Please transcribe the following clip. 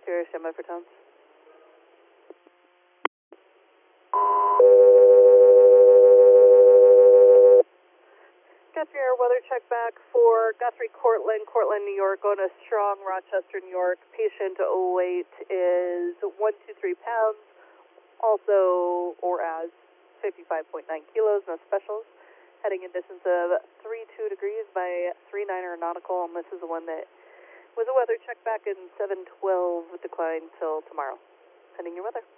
Sierra, standby for tones. Guthrie Air weather check back for Guthrie, Cortland, New York, going to Strong, Rochester, New York. Patient 08 is 123 pounds, also or as 55.9 kilos, no specials. Heading in distance of 32 degrees by 39er nautical, and this is the one that was a weather check back in 712 with decline till tomorrow. Sending your weather.